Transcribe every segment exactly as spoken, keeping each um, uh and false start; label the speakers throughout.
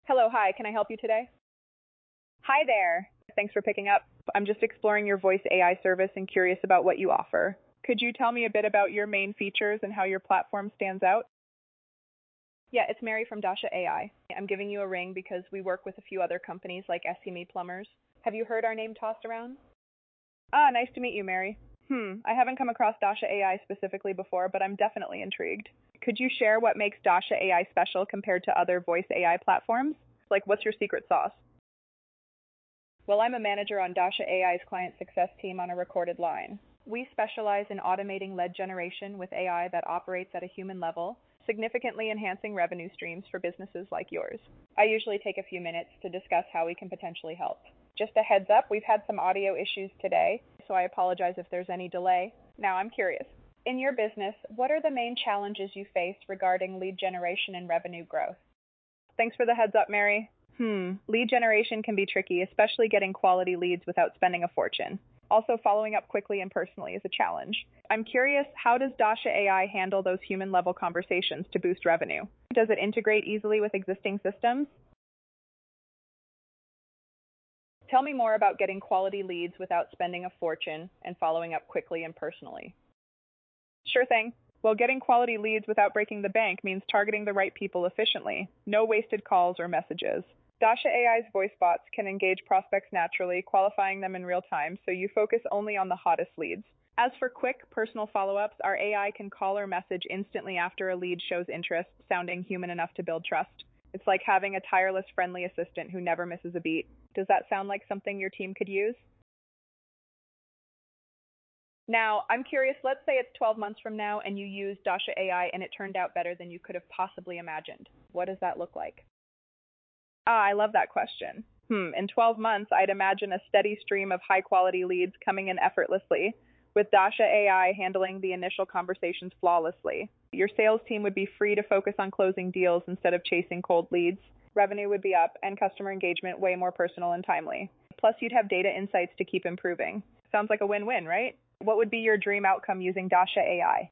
Speaker 1: Hello, hi, can I help you today? Hi there. Thanks for picking up. I'm just exploring your voice A I service and curious about what you offer. Could you tell me a bit about your main features and how your platform stands out? Yeah, it's Mary from Dasha A I. I'm giving you a ring because we work with a few other companies like S C M E Plumbers. Have you heard our name tossed around? Ah, nice to meet you, Mary. Hmm, I haven't come across Dasha A I specifically before, but I'm definitely intrigued. Could you share what makes Dasha A I special compared to other voice A I platforms? Like, what's your secret sauce? Well, I'm a manager on Dasha A I's client success team on a recorded line. We specialize in automating lead generation with A I that operates at a human level, significantly enhancing revenue streams for businesses like yours. I usually take a few minutes to discuss how we can potentially help. Just a heads up, we've had some audio issues today, so I apologize if there's any delay. Now, I'm curious. In your business, what are the main challenges you face regarding lead generation and revenue growth? Thanks for the heads up, Mary. Hmm, lead generation can be tricky, especially getting quality leads without spending a fortune. Also, following up quickly and personally is a challenge. I'm curious, how does Dasha A I handle those human-level conversations to boost revenue? Does it integrate easily with existing systems? Tell me more about getting quality leads without spending a fortune and following up quickly and personally. Sure thing. Well, getting quality leads without breaking the bank means targeting the right people efficiently. No wasted calls or messages. Dasha A I's voice bots can engage prospects naturally, qualifying them in real time, so you focus only on the hottest leads. As for quick, personal follow-ups, our A I can call or message instantly after a lead shows interest, sounding human enough to build trust. It's like having a tireless, friendly assistant who never misses a beat. Does that sound like something your team could use? Now, I'm curious, let's say it's twelve months from now and you use Dasha A I and it turned out better than you could have possibly imagined. What does that look like? Ah, I love that question. Hmm, in twelve months, I'd imagine a steady stream of high-quality leads coming in effortlessly, with Dasha A I handling the initial conversations flawlessly. Your sales team would be free to focus on closing deals instead of chasing cold leads. Revenue would be up, and customer engagement way more personal and timely. Plus, you'd have data insights to keep improving. Sounds like a win-win, right? What would be your dream outcome using Dasha A I?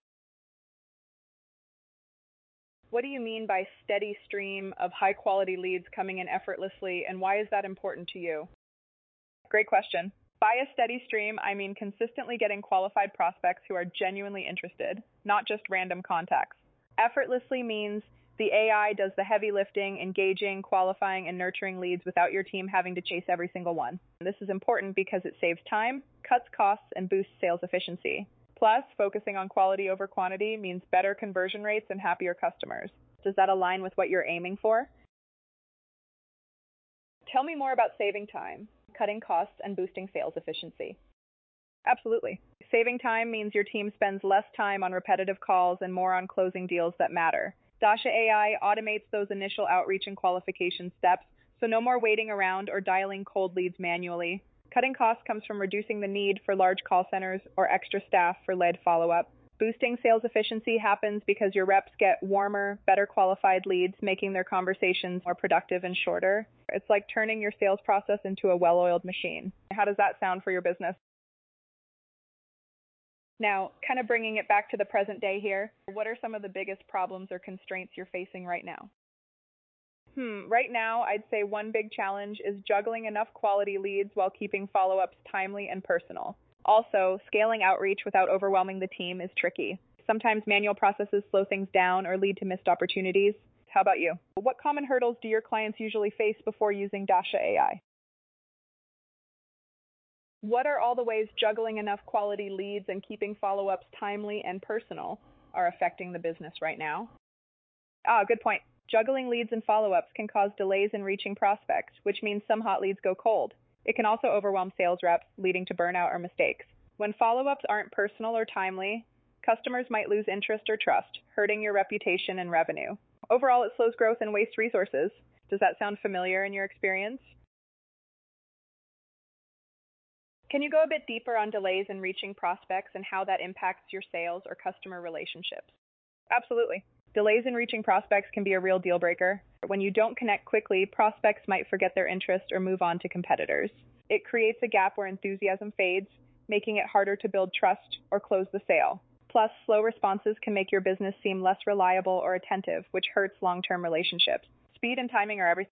Speaker 1: What do you mean by steady stream of high-quality leads coming in effortlessly, and why is that important to you? Great question. By a steady stream, I mean consistently getting qualified prospects who are genuinely interested, not just random contacts. Effortlessly means the A I does the heavy lifting, engaging, qualifying, and nurturing leads without your team having to chase every single one. This is important because it saves time, cuts costs, and boosts sales efficiency. Plus, focusing on quality over quantity means better conversion rates and happier customers. Does that align with what you're aiming for? Tell me more about saving time, cutting costs, and boosting sales efficiency. Absolutely. Saving time means your team spends less time on repetitive calls and more on closing deals that matter. Dasha A I automates those initial outreach and qualification steps, so no more waiting around or dialing cold leads manually. Cutting costs comes from reducing the need for large call centers or extra staff for lead follow-up. Boosting sales efficiency happens because your reps get warmer, better qualified leads, making their conversations more productive and shorter. It's like turning your sales process into a well-oiled machine. How does that sound for your business? Now, kind of bringing it back to the present day here, what are some of the biggest problems or constraints you're facing right now? Hmm, right now, I'd say one big challenge is juggling enough quality leads while keeping follow-ups timely and personal. Also, scaling outreach without overwhelming the team is tricky. Sometimes manual processes slow things down or lead to missed opportunities. How about you? What common hurdles do your clients usually face before using Dasha A I? What are all the ways juggling enough quality leads and keeping follow-ups timely and personal are affecting the business right now? Ah, good point. Juggling leads and follow-ups can cause delays in reaching prospects, which means some hot leads go cold. It can also overwhelm sales reps, leading to burnout or mistakes. When follow-ups aren't personal or timely, customers might lose interest or trust, hurting your reputation and revenue. Overall, it slows growth and wastes resources. Does that sound familiar in your experience? Can you go a bit deeper on delays in reaching prospects and how that impacts your sales or customer relationships? Absolutely. Delays in reaching prospects can be a real deal breaker. When you don't connect quickly, prospects might forget their interest or move on to competitors. It creates a gap where enthusiasm fades, making it harder to build trust or close the sale. Plus, slow responses can make your business seem less reliable or attentive, which hurts long-term relationships. Speed and timing are everything.